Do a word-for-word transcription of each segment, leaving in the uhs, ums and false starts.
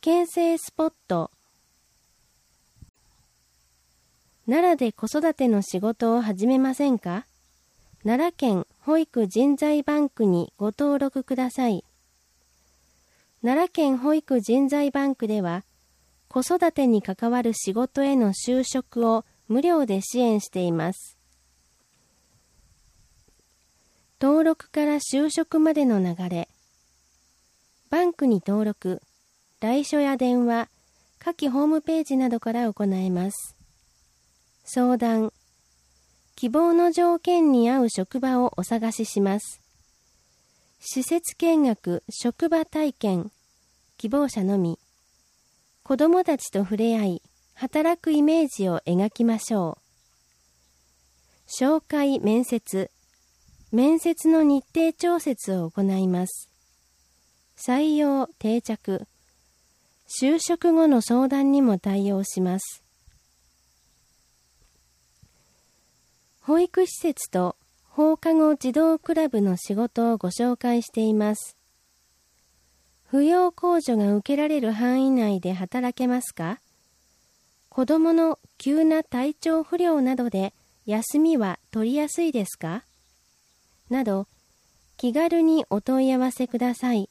県性スポット。奈良で子育ての仕事を始めませんか？奈良県保育人材バンクにご登録ください。奈良県保育人材バンクでは、子育てに関わる仕事への就職を無料で支援しています。登録から就職までの流れ。バンクに登録、来所や電話、下記ホームページなどから行えます。相談。希望の条件に合う職場をお探しします。施設見学、職場体験、希望者のみ。子どもたちと触れ合い、働くイメージを描きましょう。紹介、面接。面接の日程調節を行います。採用、定着。就職後の相談にも対応します。保育施設と放課後児童クラブの仕事をご紹介しています。扶養控除が受けられる範囲内で働けますか？子どもの急な体調不良などで休みは取りやすいですか？など、気軽にお問い合わせください。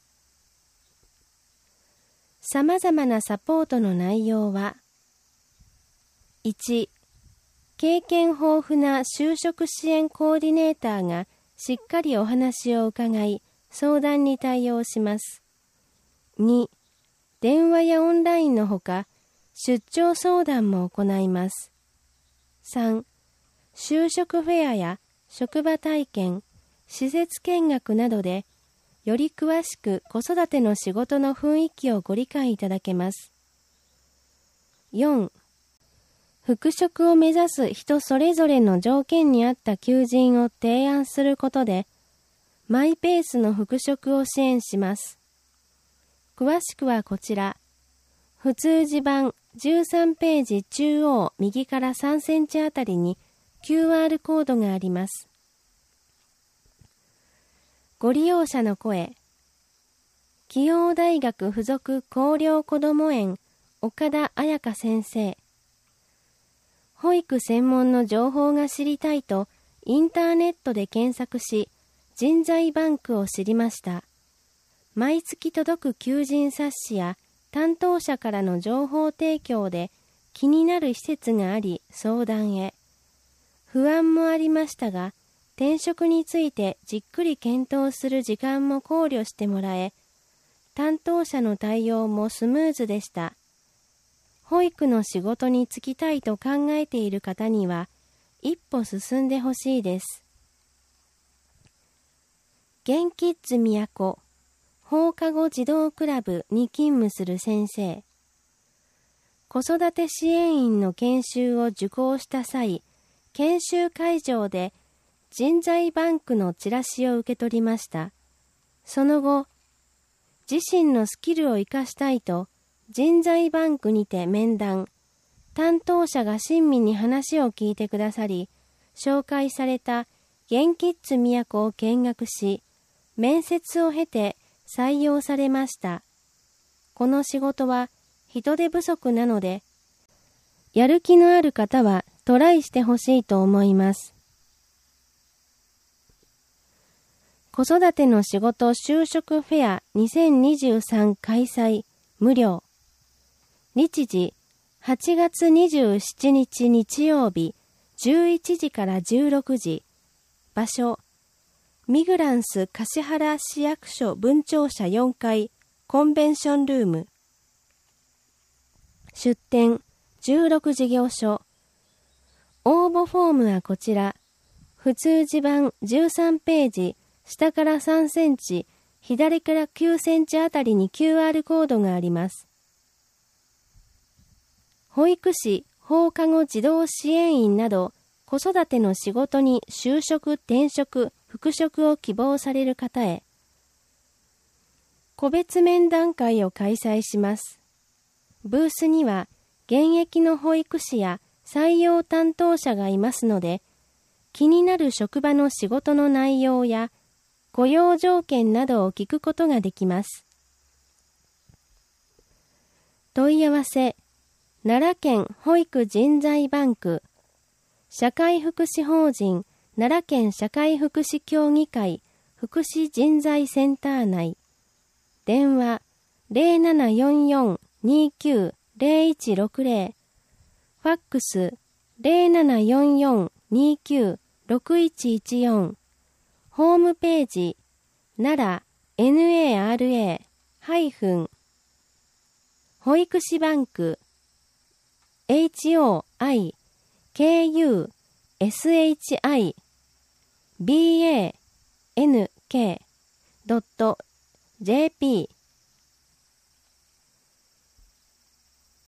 さまざまなサポートの内容は、いち、経験豊富な就職支援コーディネーターがしっかりお話を伺い、相談に対応します。に、電話やオンラインのほか、出張相談も行います。さん、就職フェアや職場体験、施設見学などで、より詳しく子育ての仕事の雰囲気をご理解いただけます。よん、復職を目指す人それぞれの条件に合った求人を提案することで、マイペースの復職を支援します。詳しくはこちら、普通字版じゅうさんページ中央右からさんセンチあたりに キューアール コードがあります。ご利用者の声。紀応大学附属光陵こども園岡田彩香先生。保育専門の情報が知りたいとインターネットで検索し、人材バンクを知りました。毎月届く求人冊子や担当者からの情報提供で気になる施設があり相談へ。不安もありましたが、転職についてじっくり検討する時間も考慮してもらえ、担当者の対応もスムーズでした。保育の仕事に就きたいと考えている方には、一歩進んでほしいです。ゲンキッズ都放課後児童クラブに勤務する先生。子育て支援員の研修を受講した際、研修会場で人材バンクのチラシを受け取りました。その後、自身のスキルを生かしたいと、人材バンクにて面談、担当者が親身に話を聞いてくださり、紹介されたゲンキッズ都を見学し、面接を経て採用されました。この仕事は人手不足なので、やる気のある方はトライしてほしいと思います。子育ての仕事就職フェアにせんにじゅうさん開催無料。日時はちがつにじゅうしちにち日曜日じゅういちじからじゅうろくじ。場所ミグランス橿原市役所分庁舎よんかいコンベンションルーム。出店じゅうろく事業所。応募フォームはこちら。普通字版じゅうさんページ下からさんセンチ左からきゅうセンチあたりに キューアール コードがあります。保育士、放課後児童支援員など子育ての仕事に就職、転職、復職を希望される方へ、個別面談会を開催します。ブースには現役の保育士や採用担当者がいますので、気になる職場の仕事の内容や雇用条件などを聞くことができます。 問い合わせ、奈良県保育人材バンク、社会福祉法人奈良県社会福祉協議会福祉人材センター内、電話 ゼロななよんよん にきゅう ゼロいちろくゼロ、ファックス ゼロななよんよん にきゅう ろくいちいちよん、ホームページ、奈良 ナラ 保育士バンク ホイクシバンク ドット ジェーピー